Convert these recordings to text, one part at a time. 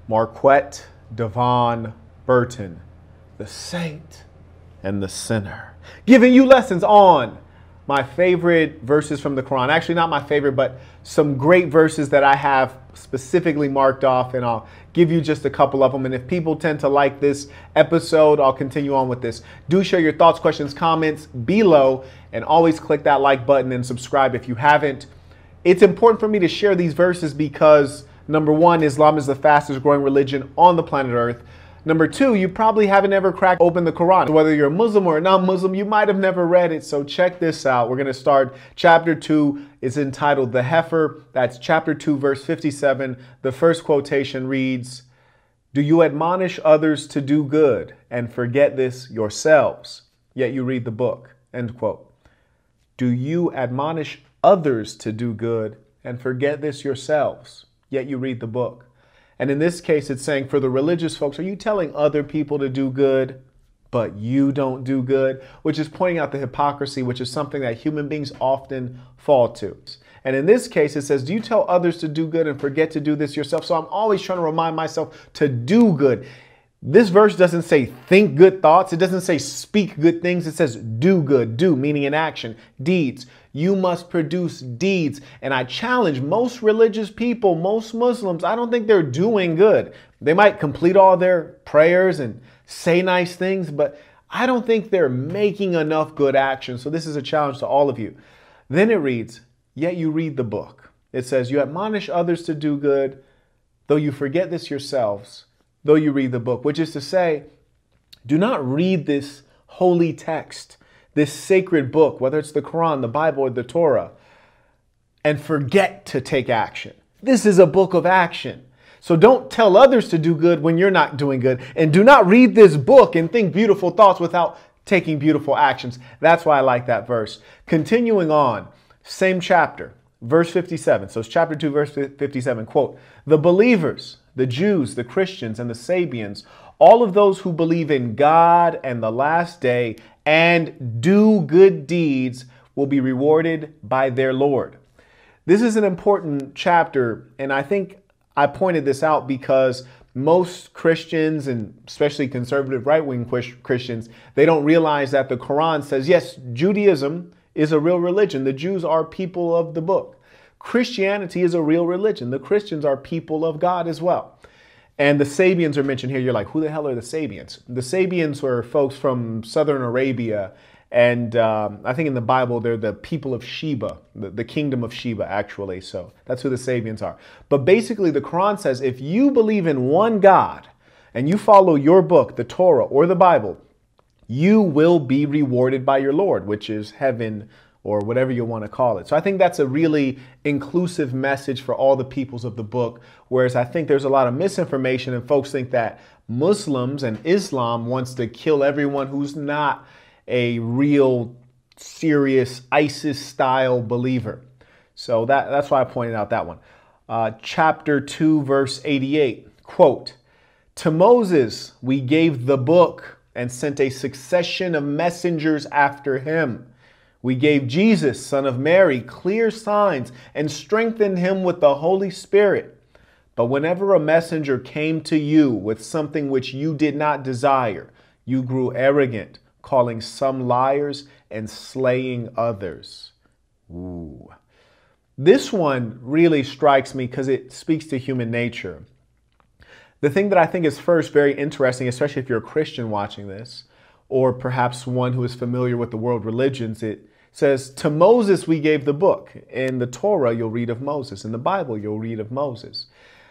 Marquette Devon Burton, the saint and the sinner, giving you lessons on my favorite verses from the Quran. Actually, not my favorite, but some great verses that I have specifically marked off, and I'll give you just a couple of them. And if people tend to like this episode, I'll continue on with this. Do share your thoughts, questions, comments below, and always click that like button and subscribe if you haven't. It's important for me to share these verses because, number one, Islam is the fastest growing religion on the planet Earth. Number two, you probably haven't ever cracked open the Quran. Whether you're a Muslim or a non-Muslim, you might have never read it. So check this out. We're going to start chapter 2. It's entitled The Heifer. That's chapter 2, verse 57. The first quotation reads, "Do you admonish others to do good and forget this yourselves, yet you read the book?" End quote. Do you admonish others to do good and forget this yourselves, yet you read the book? And in this case, it's saying for the religious folks, are you telling other people to do good, but you don't do good? Which is pointing out the hypocrisy, which is something that human beings often fall to. And in this case, it says, do you tell others to do good and forget to do this yourself? So I'm always trying to remind myself to do good. This verse doesn't say think good thoughts. It doesn't say speak good things. It says do good, do meaning in action, deeds. You must produce deeds. And I challenge most religious people, most Muslims, I don't think they're doing good. They might complete all their prayers and say nice things, but I don't think they're making enough good action. So this is a challenge to all of you. Then it reads, yet you read the book. It says, you admonish others to do good, though you forget this yourselves, though you read the book, which is to say, do not read this holy text, this sacred book, whether it's the Quran, the Bible, or the Torah, and forget to take action. This is a book of action. So don't tell others to do good when you're not doing good. And do not read this book and think beautiful thoughts without taking beautiful actions. That's why I like that verse. Continuing on, same chapter, verse 57. So it's chapter 2, verse 57, quote, the believers, the Jews, the Christians, and the Sabians, all of those who believe in God and the last day and do good deeds will be rewarded by their Lord. This is an important chapter, and I think I pointed this out because most Christians, and especially conservative right-wing Christians, they don't realize that the Quran says, yes, Judaism is a real religion. The Jews are people of the book. Christianity is a real religion. The Christians are people of God as well. And the Sabians are mentioned here. You're like, who the hell are the Sabians? The Sabians were folks from southern Arabia. And I think in the Bible, they're the people of Sheba, the kingdom of Sheba, actually. So that's who the Sabians are. But basically, the Quran says, if you believe in one God and you follow your book, the Torah or the Bible, you will be rewarded by your Lord, which is heaven or whatever you want to call it. So I think that's a really inclusive message for all the peoples of the book. Whereas I think there's a lot of misinformation and folks think that Muslims and Islam wants to kill everyone who's not a real serious ISIS style believer. So that's why I pointed out that one. Chapter 2, verse 88, quote, to Moses, we gave the book and sent a succession of messengers after him. We gave Jesus, son of Mary, clear signs and strengthened him with the Holy Spirit. But whenever a messenger came to you with something which you did not desire, you grew arrogant, calling some liars and slaying others. Ooh. This one really strikes me because it speaks to human nature. The thing that I think is first very interesting, especially if you're a Christian watching this, or perhaps one who is familiar with the world religions, it says, to Moses we gave the book. In the Torah, you'll read of Moses. In the Bible, you'll read of Moses.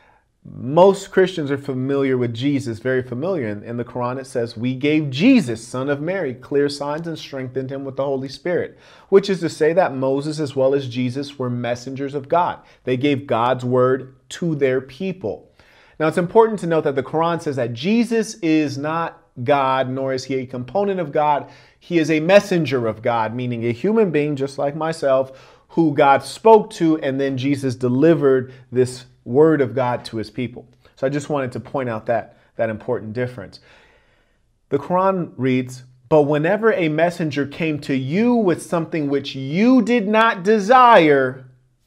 Most Christians are familiar with Jesus, very familiar. In the Quran, it says, we gave Jesus, son of Mary, clear signs and strengthened him with the Holy Spirit, which is to say that Moses as well as Jesus were messengers of God. They gave God's word to their people. Now, it's important to note that the Quran says that Jesus is not God, nor is he a component of God. He is a messenger of God, meaning a human being just like myself, who God spoke to, and then Jesus delivered this word of God to his people. So I just wanted to point out that important difference. The Quran reads, but whenever a messenger came to you with something which you did not desire,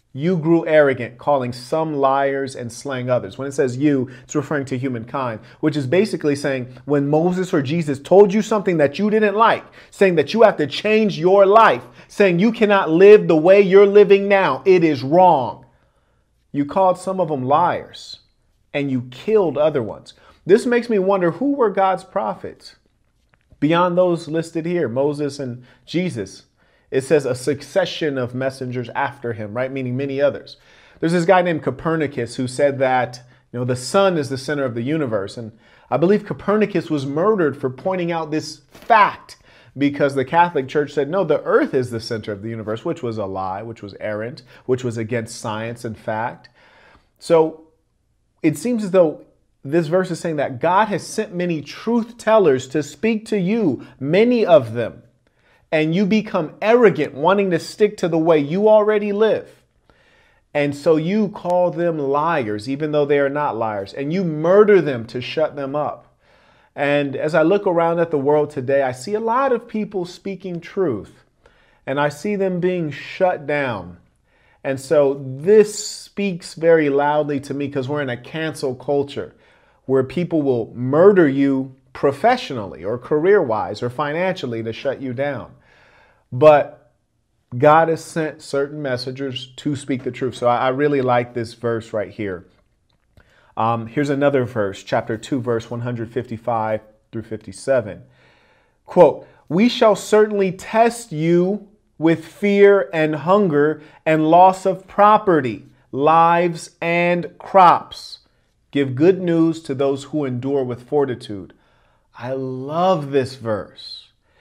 You grew arrogant, calling some liars and slaying others. When it says you, it's referring to humankind, which is basically saying when Moses or Jesus told you something that you didn't like, saying that you have to change your life, saying you cannot live the way you're living now, it is wrong. You called some of them liars and you killed other ones. This makes me wonder, who were God's prophets? Beyond those listed here, Moses and Jesus. It says a succession of messengers after him, right? Meaning many others. There's this guy named Copernicus who said that, the sun is the center of the universe. And I believe Copernicus was murdered for pointing out this fact because the Catholic Church said, no, the earth is the center of the universe, which was a lie, which was errant, which was against science and fact. So it seems as though this verse is saying that God has sent many truth tellers to speak to you, many of them. And you become arrogant, wanting to stick to the way you already live. And so you call them liars, even though they are not liars. And you murder them to shut them up. And as I look around at the world today, I see a lot of people speaking truth. And I see them being shut down. And so this speaks very loudly to me because we're in a cancel culture where people will murder you professionally or career-wise or financially to shut you down. But God has sent certain messengers to speak the truth. So I really like this verse right here. Here's another verse, chapter 2, verse 155 through 57. Quote, "We shall certainly test you with fear and hunger and loss of property, lives and crops. Give good news to those who endure with fortitude." I love this verse.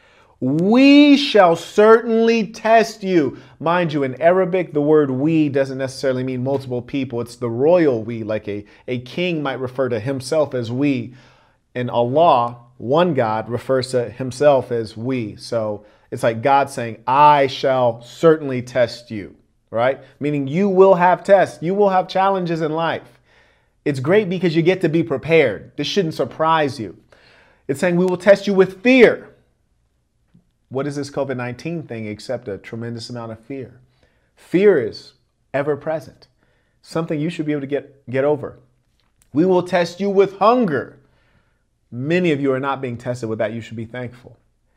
We shall certainly test you. Mind you, in Arabic, the word we doesn't necessarily mean multiple people. It's the royal we, like a king might refer to himself as we. And Allah, one God, refers to himself as we. So it's like God saying, I shall certainly test you, right? Meaning you will have tests. You will have challenges in life. It's great because you get to be prepared. This shouldn't surprise you. It's saying we will test you with fear. What is this COVID-19 thing except a tremendous amount of fear? Fear is ever present, something you should be able to get over. We will test you with hunger. Many of you are not being tested with that. You should be thankful.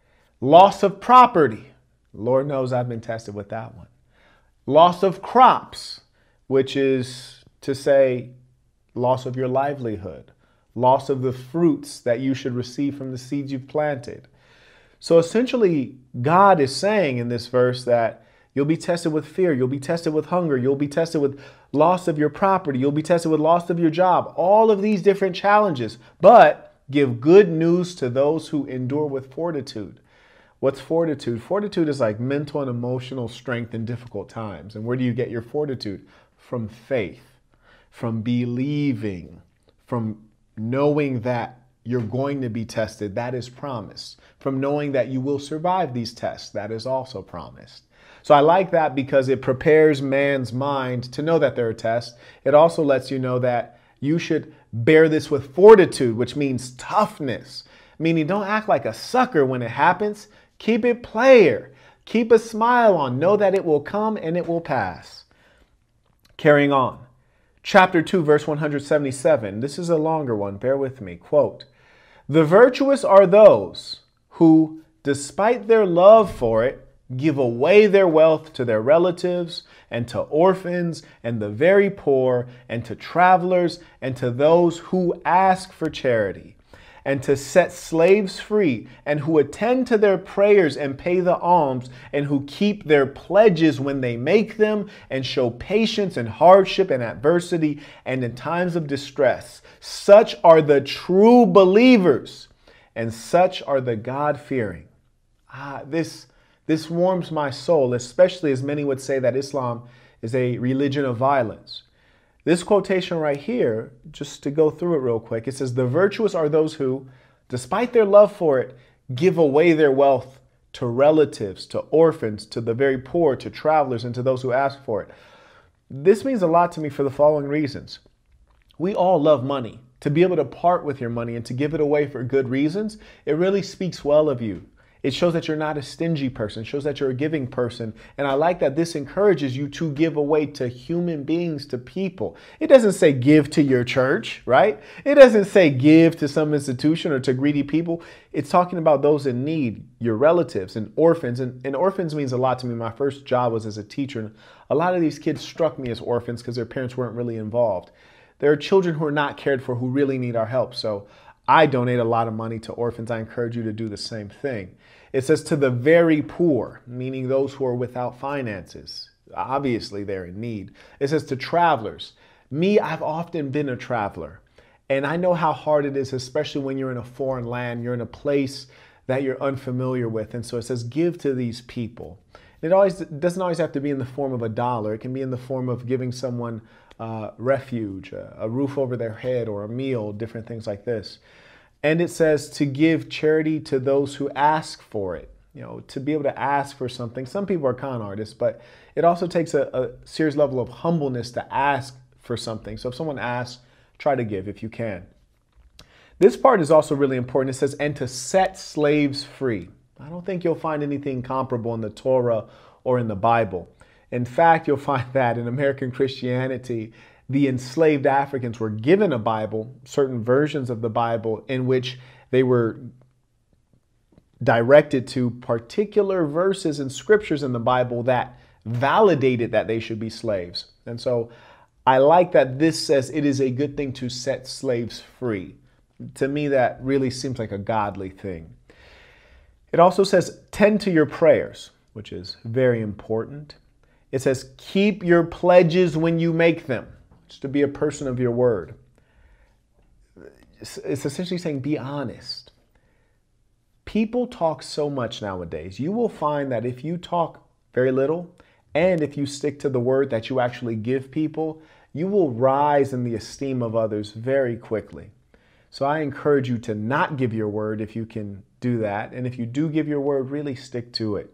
Loss of property. Lord knows I've been tested with that one. Loss of crops, which is to say loss of your livelihood, loss of the fruits that you should receive from the seeds you've planted. So essentially, God is saying in this verse that you'll be tested with fear, you'll be tested with hunger, you'll be tested with loss of your property, you'll be tested with loss of your job, all of these different challenges. But give good news to those who endure with fortitude. What's fortitude? Fortitude is like mental and emotional strength in difficult times. And where do you get your fortitude? From faith, from believing, from knowing that you're going to be tested, that is promised. From knowing that you will survive these tests, that is also promised. So I like that because it prepares man's mind to know that there are tests. It also lets you know that you should bear this with fortitude, which means toughness. Meaning don't act like a sucker when it happens. Keep it player. Keep a smile on. Know that it will come and it will pass. Carrying on. Chapter 2, verse 177. This is a longer one. Bear with me. Quote, "The virtuous are those who, despite their love for it, give away their wealth to their relatives and to orphans and the very poor and to travelers and to those who ask for charity, and to set slaves free, and who attend to their prayers and pay the alms, and who keep their pledges when they make them, and show patience in hardship and adversity and in times of distress. Such are the true believers, and such are the God-fearing." This warms my soul, especially as many would say that Islam is a religion of violence. This quotation right here, just to go through it real quick, it says, "The virtuous are those who, despite their love for it, give away their wealth to relatives, to orphans, to the very poor, to travelers, and to those who ask for it." This means a lot to me for the following reasons. We all love money. To be able to part with your money and to give it away for good reasons, it really speaks well of you. It shows that you're not a stingy person. It shows that you're a giving person. And I like that this encourages you to give away to human beings, to people. It doesn't say give to your church, right? It doesn't say give to some institution or to greedy people. It's talking about those in need, your relatives and orphans. And orphans means a lot to me. My first job was as a teacher. And a lot of these kids struck me as orphans because their parents weren't really involved. There are children who are not cared for who really need our help. So I donate a lot of money to orphans. I encourage you to do the same thing. It says to the very poor, meaning those who are without finances. Obviously, they're in need. It says to travelers. Me, I've often been a traveler. And I know how hard it is, especially when you're in a foreign land, you're in a place that you're unfamiliar with. And so it says give to these people. It doesn't always have to be in the form of a dollar. It can be in the form of giving someone refuge, a roof over their head, or a meal, different things like this. And it says to give charity to those who ask for it. You know, to be able to ask for something. Some people are con artists, but it also takes a serious level of humbleness to ask for something. So if someone asks, try to give if you can. This part is also really important. It says, and to set slaves free. I don't think you'll find anything comparable in the Torah or in the Bible. In fact, you'll find that in American Christianity, the enslaved Africans were given a Bible, certain versions of the Bible, in which they were directed to particular verses and scriptures in the Bible that validated that they should be slaves. And so I like that this says it is a good thing to set slaves free. To me, that really seems like a godly thing. It also says tend to your prayers, which is very important. It says keep your pledges when you make them. To be a person of your word. It's essentially saying be honest. People talk so much nowadays. You will find that if you talk very little and if you stick to the word that you actually give people, you will rise in the esteem of others very quickly. So I encourage you to not give your word if you can do that. And if you do give your word, really stick to it.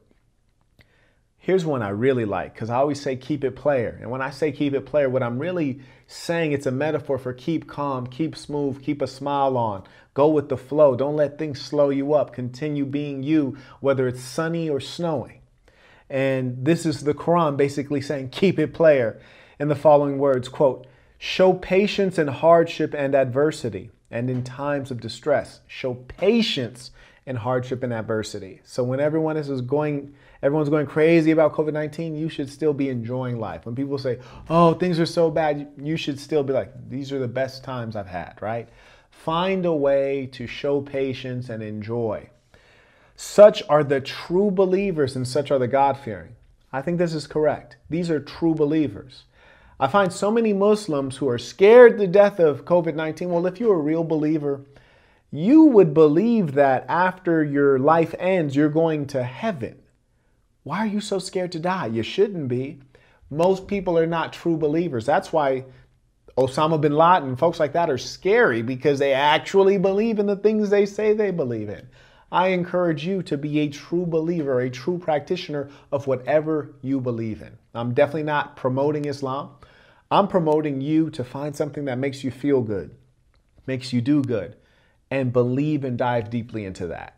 Here's one I really like, because I always say keep it player. And when I say keep it player, what I'm really saying, it's a metaphor for keep calm, keep smooth, keep a smile on, go with the flow. Don't let things slow you up. Continue being you, whether it's sunny or snowing. And this is the Quran basically saying keep it player in the following words, quote, show patience in hardship and adversity and in times of distress. Show patience in hardship and adversity. So when everyone's going crazy about COVID-19, you should still be enjoying life. When people say, oh, things are so bad, you should still be like, these are the best times I've had, right? Find a way to show patience and enjoy. Such are the true believers and such are the God-fearing. I think this is correct. These are true believers. I find so many Muslims who are scared to death of COVID-19. Well, if you're a real believer, you would believe that after your life ends, you're going to heaven. Why are you so scared to die? You shouldn't be. Most people are not true believers. That's why Osama bin Laden and folks like that are scary, because they actually believe in the things they say they believe in. I encourage you to be a true believer, a true practitioner of whatever you believe in. I'm definitely not promoting Islam. I'm promoting you to find something that makes you feel good, makes you do good, and believe and dive deeply into that.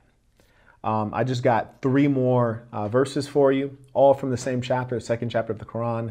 I just got 3 more verses for you, all from the same chapter, second chapter of the Quran.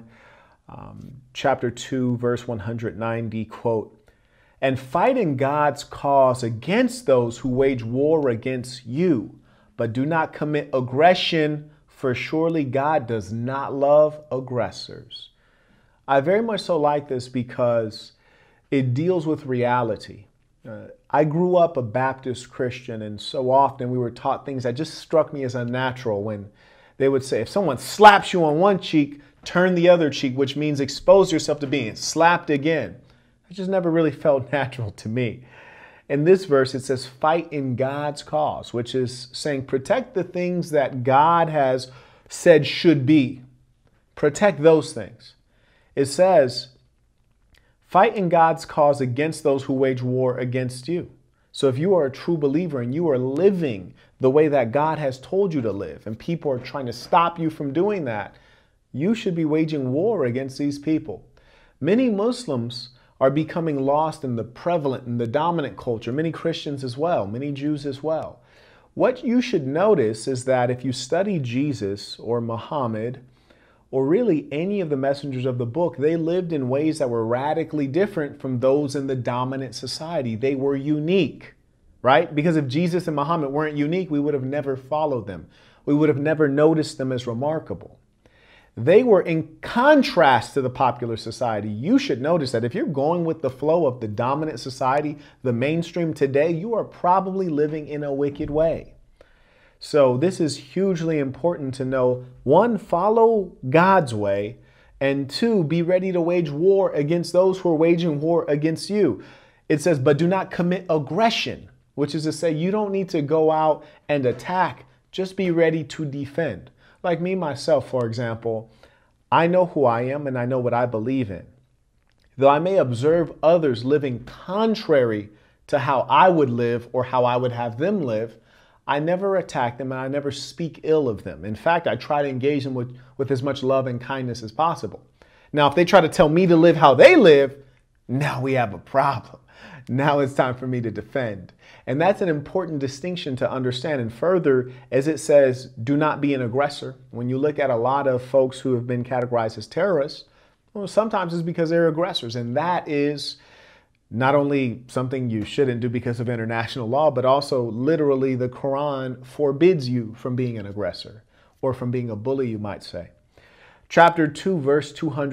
Chapter 2, verse 190, quote, and fight in God's cause against those who wage war against you, but do not commit aggression, for surely God does not love aggressors. I very much so like this because it deals with reality. I grew up a Baptist Christian, and so often we were taught things that just struck me as unnatural when they would say, if someone slaps you on one cheek, turn the other cheek, which means expose yourself to being slapped again. It just never really felt natural to me. In this verse, it says, fight in God's cause, which is saying protect the things that God has said should be. Protect those things. It says, fight in God's cause against those who wage war against you. So if you are a true believer and you are living the way that God has told you to live, and people are trying to stop you from doing that, you should be waging war against these people. Many Muslims are becoming lost in the prevalent and the dominant culture, many Christians as well, many Jews as well, What you should notice is that if you study Jesus or Muhammad, or really any of the messengers of the book, they lived in ways that were radically different from those in the dominant society. They were unique, right? Because if Jesus and Muhammad weren't unique, we would have never followed them. We would have never noticed them as remarkable. They were in contrast to the popular society. You should notice that if you're going with the flow of the dominant society, the mainstream today, you are probably living in a wicked way. So this is hugely important to know. One, follow God's way, and two, be ready to wage war against those who are waging war against you. It says, but do not commit aggression, which is to say you don't need to go out and attack. Just be ready to defend. Like me, myself, for example, I know who I am and I know what I believe in. Though I may observe others living contrary to how I would live or how I would have them live, I never attack them and I never speak ill of them. In fact, I try to engage them with as much love and kindness as possible. Now, if they try to tell me to live how they live, now we have a problem. Now it's time for me to defend. And that's an important distinction to understand. And further, as it says, do not be an aggressor. When you look at a lot of folks who have been categorized as terrorists, well, sometimes it's because they're aggressors. And that is not only something you shouldn't do because of international law, but also literally the Quran forbids you from being an aggressor or from being a bully, you might say. Chapter 2, verse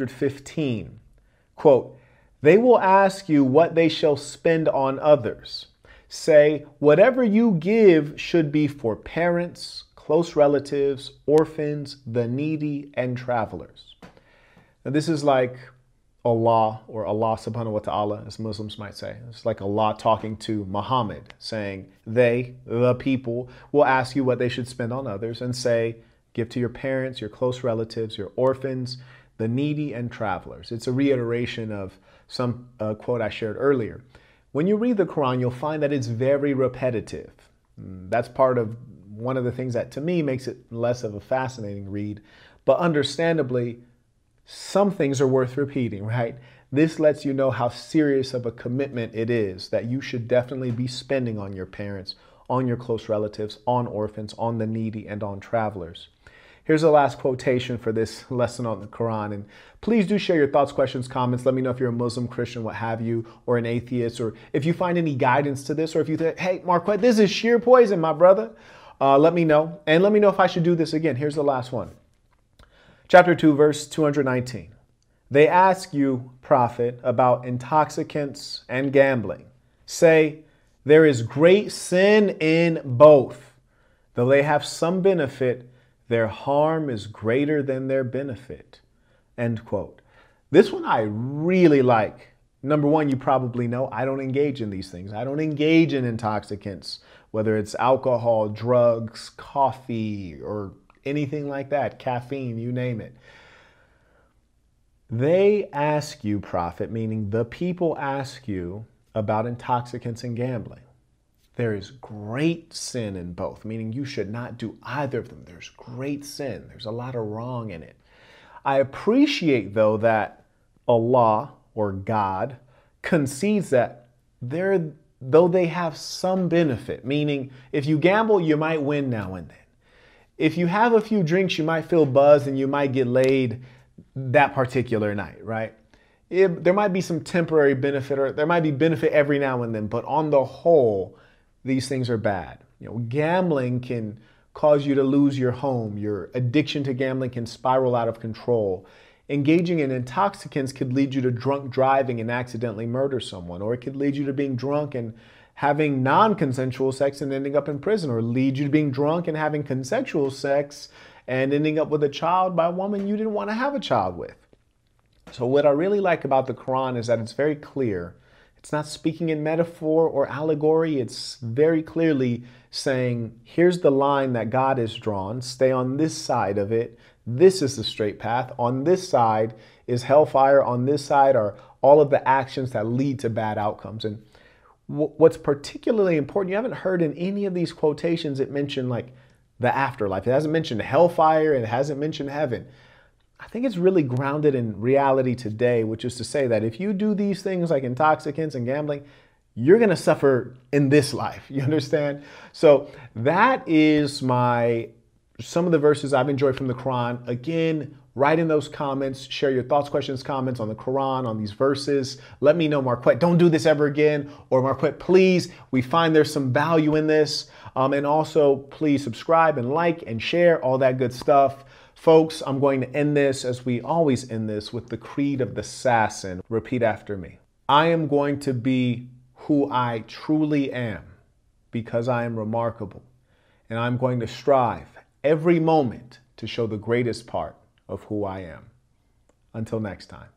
215, quote, they will ask you what they shall spend on others. Say, whatever you give should be for parents, close relatives, orphans, the needy, and travelers. Now, this is like Allah, or Allah subhanahu wa ta'ala, as Muslims might say. It's like Allah talking to Muhammad, saying, they, the people, will ask you what they should spend on others, and say, give to your parents, your close relatives, your orphans, the needy, and travelers. It's a reiteration of some quote I shared earlier. When you read the Quran, you'll find that it's very repetitive. That's part of one of the things that to me makes it less of a fascinating read. But understandably, some things are worth repeating, right? This lets you know how serious of a commitment it is that you should definitely be spending on your parents, on your close relatives, on orphans, on the needy, and on travelers. Here's the last quotation for this lesson on the Quran. And please do share your thoughts, questions, comments. Let me know if you're a Muslim, Christian, what have you, or an atheist, or if you find any guidance to this, or if you think, hey, Marquette, this is sheer poison, my brother. Let me know. And let me know if I should do this again. Here's the last one. Chapter 2, verse 219. They ask you, Prophet, about intoxicants and gambling. Say, there is great sin in both. Though they have some benefit, their harm is greater than their benefit. End quote. This one I really like. Number one, you probably know I don't engage in these things. I don't engage in intoxicants, whether it's alcohol, drugs, coffee, or anything like that, caffeine, you name it. They ask you, Prophet, meaning the people ask you about intoxicants and gambling. There is great sin in both, meaning you should not do either of them. There's great sin. There's a lot of wrong in it. I appreciate, though, that Allah or God concedes that though they have some benefit, meaning if you gamble, you might win now and then. If you have a few drinks, you might feel buzzed and you might get laid that particular night, right? There might be some temporary benefit, or there might be benefit every now and then, but on the whole, these things are bad. Gambling can cause you to lose your home. Your addiction to gambling can spiral out of control. Engaging in intoxicants could lead you to drunk driving and accidentally murder someone, or it could lead you to being drunk and having non-consensual sex and ending up in prison, or lead you to being drunk and having consensual sex and ending up with a child by a woman you didn't want to have a child with. So what I really like about the Quran is that it's very clear. It's not speaking in metaphor or allegory. It's very clearly saying, here's the line that God has drawn. Stay on this side of it. This is the straight path. On this side is hellfire. On this side are all of the actions that lead to bad outcomes. And what's particularly important, you haven't heard in any of these quotations it mentioned like the afterlife. It hasn't mentioned hellfire. It hasn't mentioned heaven. I think it's really grounded in reality today, which is to say that if you do these things like intoxicants and gambling, you're going to suffer in this life. You understand? So that is some of the verses I've enjoyed from the Quran. Again, write in those comments, share your thoughts, questions, comments on the Quran, on these verses. Let me know, Marquette, don't do this ever again. Or Marquette, please, we find there's some value in this. And also, please subscribe and like and share, all that good stuff. Folks, I'm going to end this, as we always end this, with the creed of the assassin. Repeat after me. I am going to be who I truly am because I am remarkable. And I'm going to strive every moment to show the greatest part of who I am. Until next time.